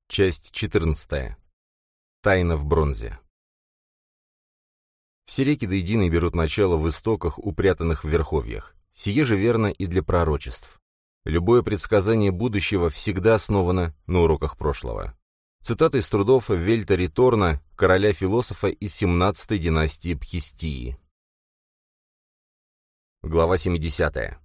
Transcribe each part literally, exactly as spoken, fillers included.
Часть четырнадцатая. Тайна в бронзе. Все реки до единой берут начало в истоках, упрятанных в верховьях. Сие же верно и для пророчеств. Любое предсказание будущего всегда основано на уроках прошлого. Цитата из трудов Вельта Риторна, короля-философа из семнадцатой династии Пхистии. Глава семидесятая.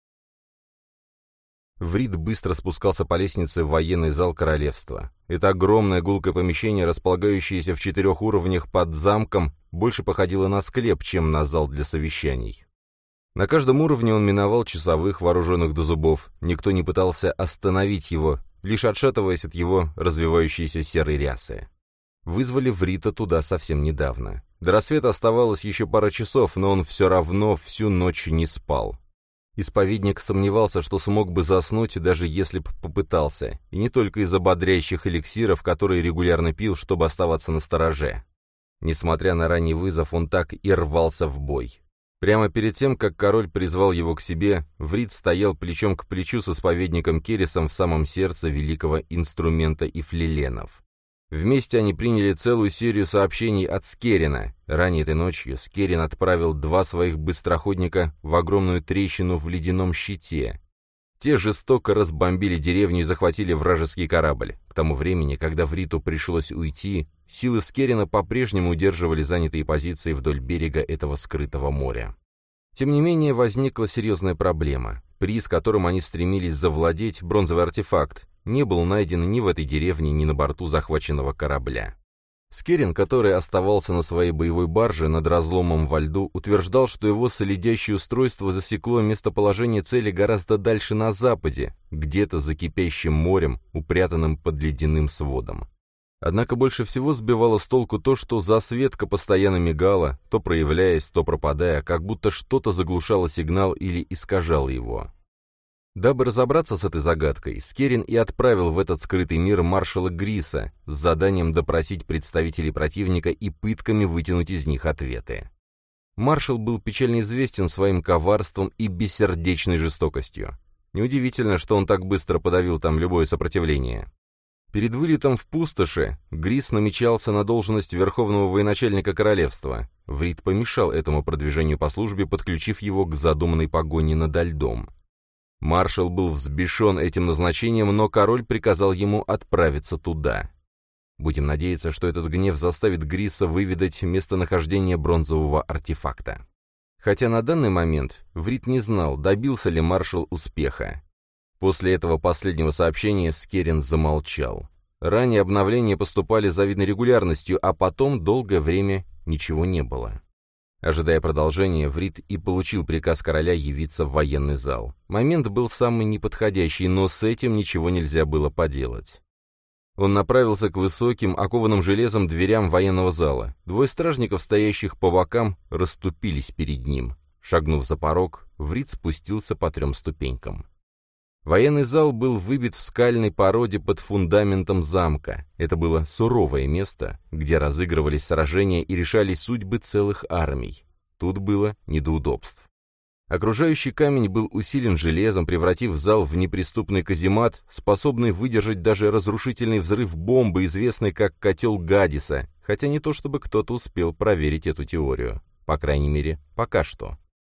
Врид быстро спускался по лестнице в военный зал королевства. Это огромное гулкое помещение, располагающееся в четырех уровнях под замком, больше походило на склеп, чем на зал для совещаний. На каждом уровне он миновал часовых, вооруженных до зубов. Никто не пытался остановить его, лишь отшатываясь от его развивающейся серой рясы. Вызвали Врита туда совсем недавно. До рассвета оставалось еще пара часов, но он все равно всю ночь не спал. Исповедник сомневался, что смог бы заснуть, даже если бы попытался, и не только из-за бодрящих эликсиров, которые регулярно пил, чтобы оставаться настороже. Несмотря на ранний вызов, он так и рвался в бой. Прямо перед тем, как король призвал его к себе, Врид стоял плечом к плечу с исповедником Кересом в самом сердце великого инструмента Ифлиленов. Вместе они приняли целую серию сообщений от Скерина. Ранее этой ночью Скерин отправил два своих быстроходника в огромную трещину в ледяном щите. Те жестоко разбомбили деревню и захватили вражеский корабль. К тому времени, когда Вриту пришлось уйти, силы Скерина по-прежнему удерживали занятые позиции вдоль берега этого скрытого моря. Тем не менее, возникла серьезная проблема. Приз, которым они стремились завладеть, бронзовый артефакт, не был найден ни в этой деревне, ни на борту захваченного корабля. Скерин, который оставался на своей боевой барже над разломом во льду, утверждал, что его солидящее устройство засекло местоположение цели гораздо дальше на западе, где-то за кипящим морем, упрятанным под ледяным сводом. Однако больше всего сбивало с толку то, что засветка постоянно мигала, то проявляясь, то пропадая, как будто что-то заглушало сигнал или искажало его. Дабы разобраться с этой загадкой, Скерин и отправил в этот скрытый мир маршала Гриса с заданием допросить представителей противника и пытками вытянуть из них ответы. Маршал был печально известен своим коварством и бессердечной жестокостью. Неудивительно, что он так быстро подавил там любое сопротивление. Перед вылетом в пустоши Грис намечался на должность верховного военачальника королевства. Врид помешал этому продвижению по службе, подключив его к задуманной погоне над льдом. Маршал был взбешен этим назначением, но король приказал ему отправиться туда. Будем надеяться, что этот гнев заставит Гриса выведать местонахождение бронзового артефакта. Хотя на данный момент Врид не знал, добился ли маршал успеха. После этого последнего сообщения Скерин замолчал. Ранее обновления поступали с завидной регулярностью, а потом долгое время ничего не было. Ожидая продолжения, Врид и получил приказ короля явиться в военный зал. Момент был самый неподходящий, но с этим ничего нельзя было поделать. Он направился к высоким, окованным железом дверям военного зала. Двое стражников, стоящих по бокам, расступились перед ним. Шагнув за порог, Врид спустился по трем ступенькам. Военный зал был выбит в скальной породе под фундаментом замка. Это было суровое место, где разыгрывались сражения и решались судьбы целых армий. Тут было не до удобств. Окружающий камень был усилен железом, превратив зал в неприступный каземат, способный выдержать даже разрушительный взрыв бомбы, известный как котел Гадиса, хотя не то чтобы кто-то успел проверить эту теорию. По крайней мере, пока что.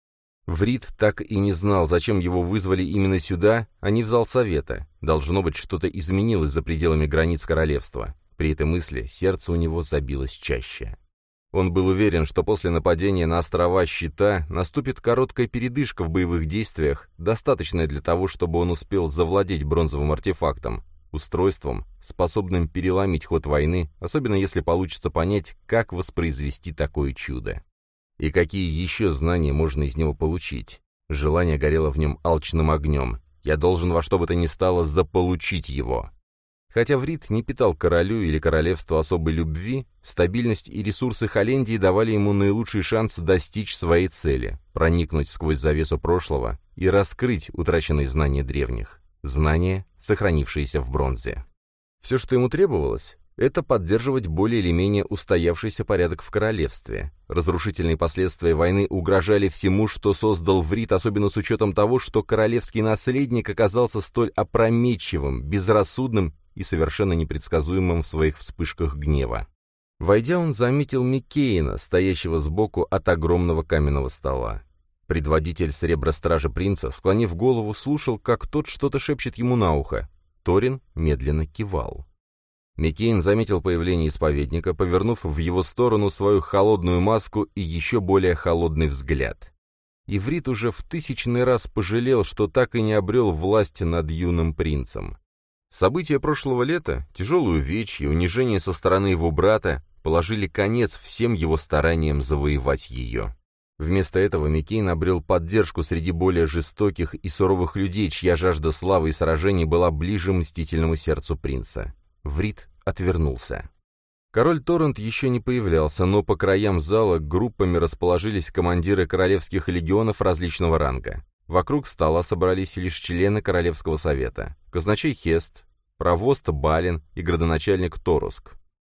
Врид так и не знал, зачем его вызвали именно сюда, а не в зал совета. Должно быть, что-то изменилось за пределами границ королевства. При этой мысли сердце у него забилось чаще. Он был уверен, что после нападения на острова Щита наступит короткая передышка в боевых действиях, достаточная для того, чтобы он успел завладеть бронзовым артефактом, устройством, способным переломить ход войны, особенно если получится понять, как воспроизвести такое чудо. И какие еще знания можно из него получить? Желание горело в нем алчным огнем. Я должен во что бы то ни стало заполучить его. Хотя Врид не питал королю или королевству особой любви, стабильность и ресурсы Холлендии давали ему наилучший шанс достичь своей цели, проникнуть сквозь завесу прошлого и раскрыть утраченные знания древних. Знания, сохранившиеся в бронзе. Все, что ему требовалось, это поддерживать более или менее устоявшийся порядок в королевстве. Разрушительные последствия войны угрожали всему, что создал Врид, особенно с учетом того, что королевский наследник оказался столь опрометчивым, безрассудным и совершенно непредсказуемым в своих вспышках гнева. Войдя, он заметил Миккейна, стоящего сбоку от огромного каменного стола. Предводитель Сребростражи принца, склонив голову, слушал, как тот что-то шепчет ему на ухо. Торин медленно кивал. Миккейн заметил появление исповедника, повернув в его сторону свою холодную маску и еще более холодный взгляд. Иврит уже в тысячный раз пожалел, что так и не обрел власть над юным принцем. События прошлого лета, тяжелые увечья, унижение со стороны его брата, положили конец всем его стараниям завоевать ее. Вместо этого Миккейн обрел поддержку среди более жестоких и суровых людей, чья жажда славы и сражений была ближе мстительному сердцу принца. Врит отвернулся. Король Торрент еще не появлялся, но по краям зала группами расположились командиры королевских легионов различного ранга. Вокруг стола собрались лишь члены Королевского совета, казначей Хест, провост Балин и градоначальник Торуск.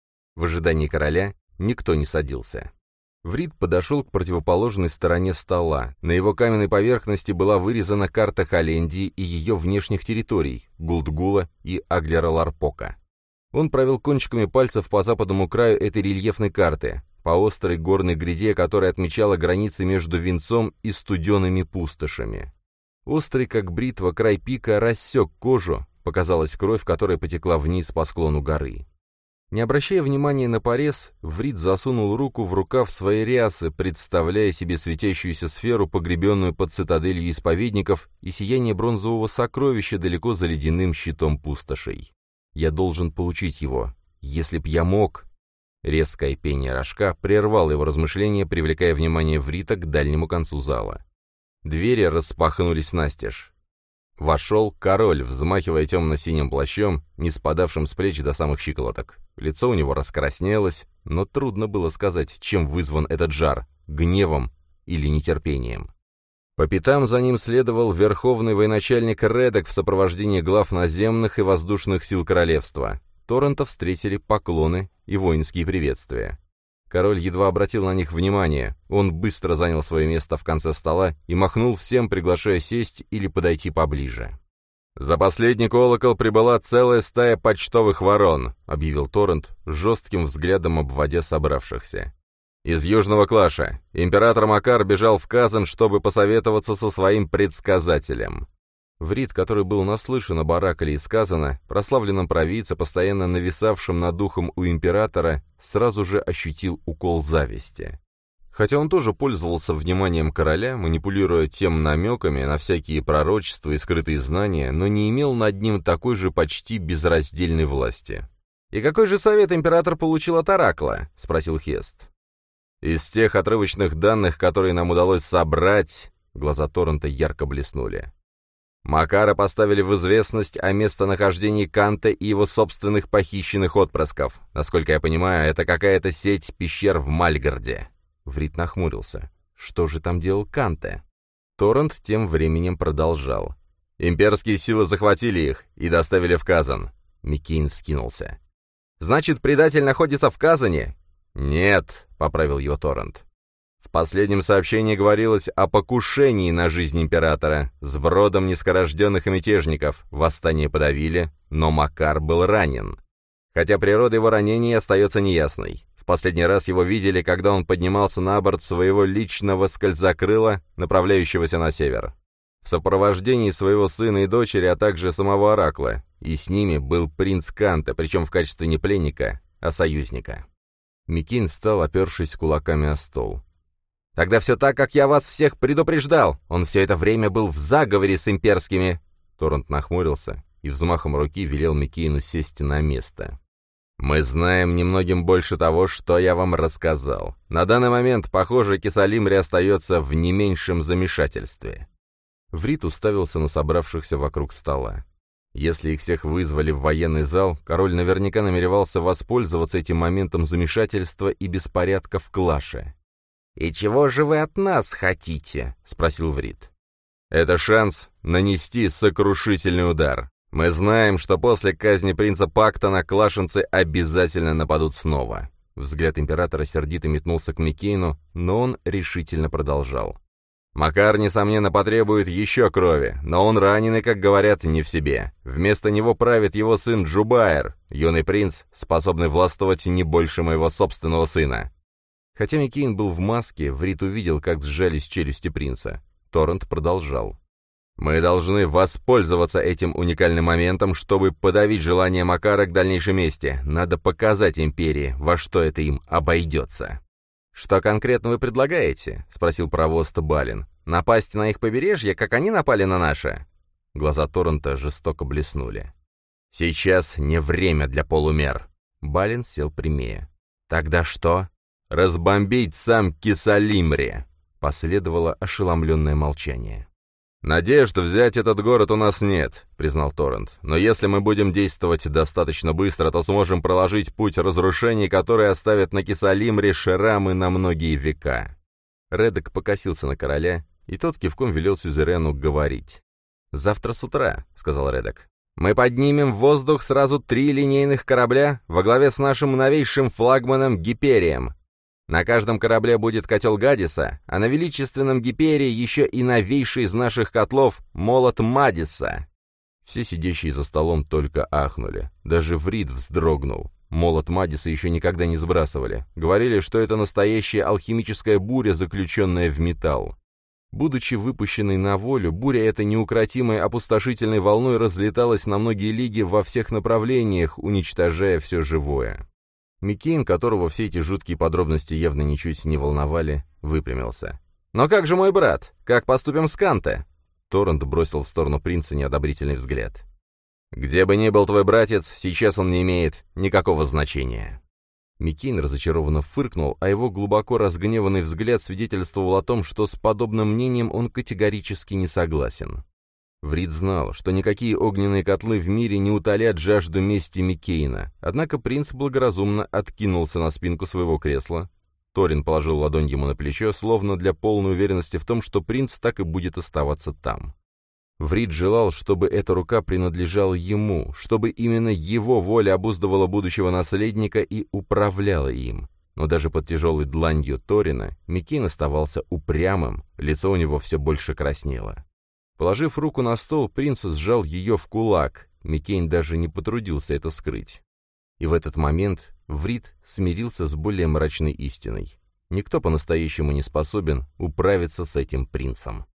В ожидании короля никто не садился. Врит подошел к противоположной стороне стола. На его каменной поверхности была вырезана карта Холлендии и ее внешних территорий, Гулдгула и Аглера-Ларпока. Он провел кончиками пальцев по западному краю этой рельефной карты, по острой горной гряде, которая отмечала границы между Венцом и студеными пустошами. Острый, как бритва, край пика рассек кожу, показалась кровь, которая потекла вниз по склону горы. Не обращая внимания на порез, Врит засунул руку в рукав своей рясы, представляя себе светящуюся сферу, погребенную под цитаделью исповедников, и сияние бронзового сокровища далеко за ледяным щитом пустошей. «Я должен получить его. Если б я мог...» Резкое пение рожка прервало его размышления, привлекая внимание Врита к дальнему концу зала. Двери распахнулись настежь. Вошел король, взмахивая темно-синим плащом, не спадавшим с плеч до самых щиколоток. Лицо у него раскраснелось, но трудно было сказать, чем вызван этот жар — гневом или нетерпением. По пятам за ним следовал верховный военачальник Редек в сопровождении глав наземных и воздушных сил королевства. Торрента встретили поклоны и воинские приветствия. Король едва обратил на них внимание, он быстро занял свое место в конце стола и махнул всем, приглашая сесть или подойти поближе. «За последний колокол прибыла целая стая почтовых ворон», — объявил Торрент, жестким взглядом обводя собравшихся. «Из Южного Клаша. Император Макар бежал в Казан, чтобы посоветоваться со своим предсказателем». Врит, который был наслышан об оракле из Казана, прославленном провидце, постоянно нависавшем над духом у императора, сразу же ощутил укол зависти. Хотя он тоже пользовался вниманием короля, манипулируя тем намеками на всякие пророчества и скрытые знания, но не имел над ним такой же почти безраздельной власти. «И какой же совет император получил от оракла?» — спросил Хест. «Из тех отрывочных данных, которые нам удалось собрать...» Глаза Торрента ярко блеснули. Макара поставили в известность о местонахождении Канта и его собственных похищенных отпрысков. Насколько я понимаю, это какая-то сеть пещер в Мальгарде. Врит нахмурился. Что же там делал Канте? Торрент тем временем продолжал. Имперские силы захватили их и доставили в Казан. Миккейн вскинулся. «Значит, предатель находится в Казане?» «Нет», — поправил его Торрент. В последнем сообщении говорилось о покушении на жизнь императора с бродом низкорожденных и мятежников. Восстание подавили, но Макар был ранен. Хотя природа его ранения остается неясной. В последний раз его видели, когда он поднимался на борт своего личного скользокрыла, направляющегося на север. В сопровождении своего сына и дочери, а также самого оракла. И с ними был принц Канте, причем в качестве не пленника, а союзника. Миккейн встал, опершись кулаками о стол. «Тогда все так, как я вас всех предупреждал. Он все это время был в заговоре с имперскими». Торрент нахмурился и взмахом руки велел Миккейну сесть на место. «Мы знаем немногим больше того, что я вам рассказал. На данный момент, похоже, Кесалимри остается в не меньшем замешательстве». Врит уставился на собравшихся вокруг стола. Если их всех вызвали в военный зал, король наверняка намеревался воспользоваться этим моментом замешательства и беспорядка в клаше. «И чего же вы от нас хотите?» — спросил Врит. «Это шанс нанести сокрушительный удар. Мы знаем, что после казни принца Пактона клашенцы обязательно нападут снова». Взгляд императора сердито метнулся к Миккейну, но он решительно продолжал. Макар, несомненно, потребует еще крови, но он раненый, как говорят, не в себе. Вместо него правит его сын Джубайр, юный принц, способный властвовать не больше моего собственного сына». Хотя Миккейн был в маске, Врид увидел, как сжались челюсти принца. Торрент продолжал. «Мы должны воспользоваться этим уникальным моментом, чтобы подавить желание Макара к дальнейшей мести. Надо показать империи, во что это им обойдется». «Что конкретно вы предлагаете?» — спросил провоз Балин. «Напасть на их побережье, как они напали на наше?» Глаза Торрента жестоко блеснули. «Сейчас не время для полумер». Балин сел прямее. «Тогда что?» «Разбомбить сам Кисалимри!» Последовало ошеломленное молчание. «Надежд взять этот город у нас нет», — признал Торрент. «Но если мы будем действовать достаточно быстро, то сможем проложить путь разрушений, которые оставят на Кисалимре шрамы на многие века». Редек покосился на короля, и тот кивком велел сюзерену говорить. «Завтра с утра», — сказал Редек, — «мы поднимем в воздух сразу три линейных корабля во главе с нашим новейшим флагманом Гиперием. На каждом корабле будет котел Гадиса, а на величественном Гиперии еще и новейший из наших котлов — молот Мадиса». Все сидящие за столом только ахнули. Даже Врид вздрогнул. Молот Мадиса еще никогда не сбрасывали. Говорили, что это настоящая алхимическая буря, заключенная в металл. Будучи выпущенной на волю, буря эта неукротимой опустошительной волной разлеталась на многие лиги во всех направлениях, уничтожая все живое. Миккейн, которого все эти жуткие подробности явно ничуть не волновали, выпрямился. «Но как же мой брат? Как поступим с Канте?» Торрент бросил в сторону принца неодобрительный взгляд. «Где бы ни был твой братец, сейчас он не имеет никакого значения». Миккейн разочарованно фыркнул, а его глубоко разгневанный взгляд свидетельствовал о том, что с подобным мнением он категорически не согласен. Врид знал, что никакие огненные котлы в мире не утолят жажду мести Миккейна, однако принц благоразумно откинулся на спинку своего кресла. Торин положил ладонь ему на плечо, словно для полной уверенности в том, что принц так и будет оставаться там. Врид желал, чтобы эта рука принадлежала ему, чтобы именно его воля обуздывала будущего наследника и управляла им. Но даже под тяжелой дланью Торина Миккейн оставался упрямым, лицо у него все больше краснело. Положив руку на стол, принц сжал ее в кулак. Миккейн даже не потрудился это скрыть. И в этот момент Врид смирился с более мрачной истиной. Никто по-настоящему не способен управиться с этим принцем.